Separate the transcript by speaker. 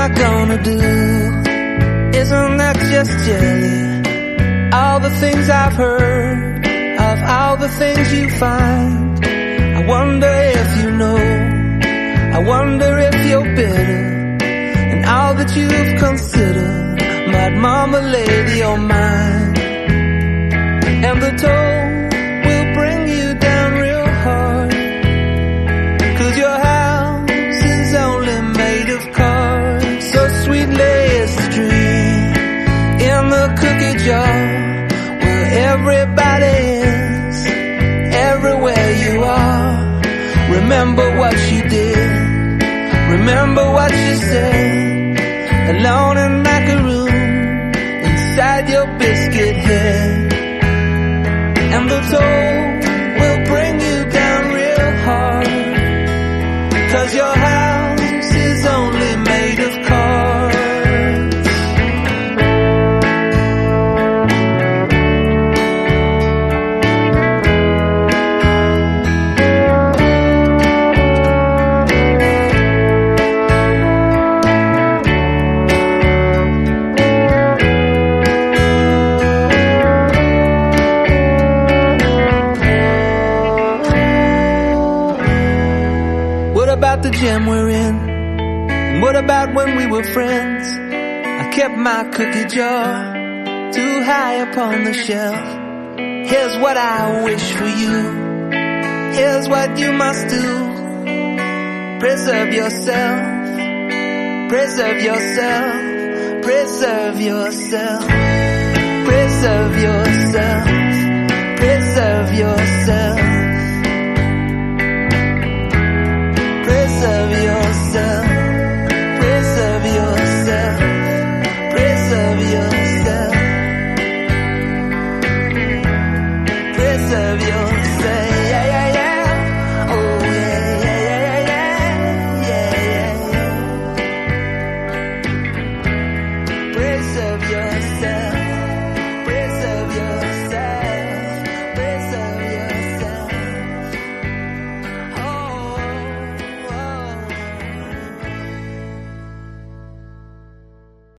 Speaker 1: gonna do? Isn't that just jelly? All the things I've heard, of all the things you find. I wonder if you know, I wonder if you're bitter, and all that you've considered might marmalade your mind. And the toll will bring you down real hard, 'cause your house is only made of cards. So sweet lay a stream in the cookie jar, where everybody is, everywhere you are. Remember what you did, remember what you said, alone in macaroon, inside your biscuit head. And the toll will bring you down real hard, 'cause your house is only made of cards. What about the gym we're in? And what about when we were friends? I kept my cookie jar too high upon the shelf. Here's what I wish for you, here's what you must do. Preserve yourself, preserve yourself, preserve yourself, preserve yourself, preserve yourself. Preserve yourself, preserve yourself, preserve yourself, preserve yourself.